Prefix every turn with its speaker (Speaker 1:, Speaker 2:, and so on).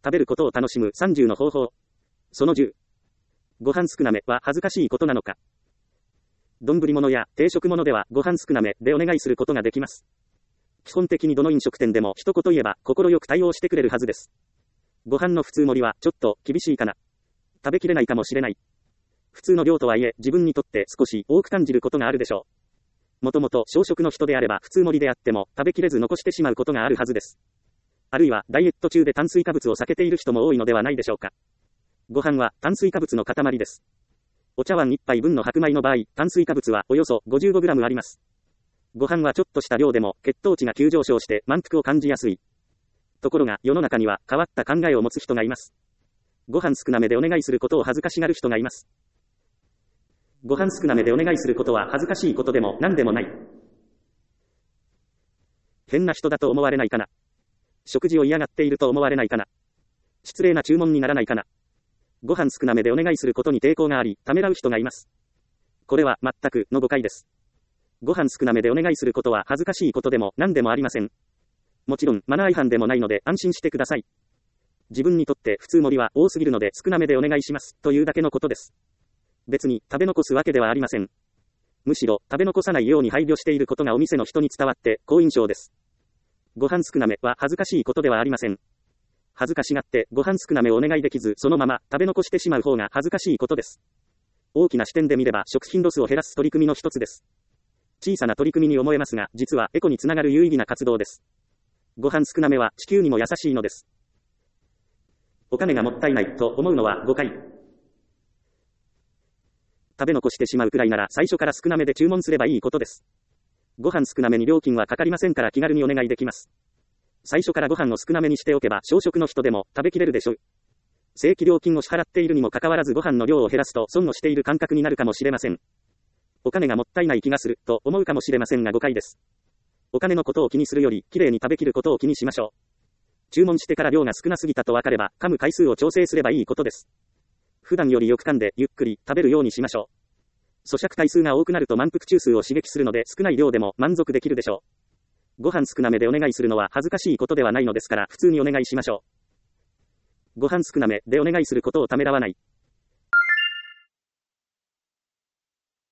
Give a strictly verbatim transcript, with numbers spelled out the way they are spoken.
Speaker 1: 食べることを楽しむさんじゅうの方法。そのじゅう。ご飯少なめは恥ずかしいことなのか。丼物や定食物ではご飯少なめでお願いすることができます。基本的にどの飲食店でも一言言えば心よく対応してくれるはずです。ご飯の普通盛りはちょっと厳しいかな。食べきれないかもしれない。普通の量とはいえ自分にとって少し多く感じることがあるでしょう。もともと小食の人であれば普通盛りであっても食べきれず残してしまうことがあるはずです。あるいはダイエット中で炭水化物を避けている人も多いのではないでしょうか。ご飯は炭水化物の塊です。お茶碗一杯分の白米の場合、炭水化物はおよそ ごじゅうごグラム あります。ご飯はちょっとした量でも血糖値が急上昇して満腹を感じやすい。ところが世の中には変わった考えを持つ人がいます。ご飯少なめでお願いすることを恥ずかしがる人がいます。ご飯少なめでお願いすることは恥ずかしいことでも何でもない。変な人だと思われないかな。食事を嫌がっていると思われないかな。失礼な注文にならないかな。ご飯少なめでお願いすることに抵抗があり、ためらう人がいます。これは全くの誤解です。ご飯少なめでお願いすることは恥ずかしいことでも何でもありません。もちろんマナー違反でもないので安心してください。自分にとって普通盛りは多すぎるので少なめでお願いしますというだけのことです。別に食べ残すわけではありません。むしろ食べ残さないように配慮していることがお店の人に伝わって好印象です。ご飯少なめは恥ずかしいことではありません。恥ずかしがってご飯少なめをお願いできずそのまま食べ残してしまう方が恥ずかしいことです。大きな視点で見れば食品ロスを減らす取り組みの一つです。小さな取り組みに思えますが実はエコにつながる有意義な活動です。ご飯少なめは地球にも優しいのです。お金がもったいないと思うのは誤解。食べ残してしまうくらいなら最初から少なめで注文すればいいことです。ご飯少なめに料金はかかりませんから気軽にお願いできます。最初からご飯を少なめにしておけば小食の人でも食べきれるでしょう。正規料金を支払っているにもかかわらずご飯の量を減らすと損をしている感覚になるかもしれません。お金がもったいない気がすると思うかもしれませんが誤解です。お金のことを気にするよりきれいに食べきることを気にしましょう。注文してから量が少なすぎたと分かれば噛む回数を調整すればいいことです。普段よりよく噛んでゆっくり食べるようにしましょう。咀嚼回数が多くなると満腹中枢を刺激するので少ない量でも満足できるでしょう。ご飯少なめでお願いするのは恥ずかしいことではないのですから普通にお願いしましょう。ご飯少なめでお願いすることをためらわない。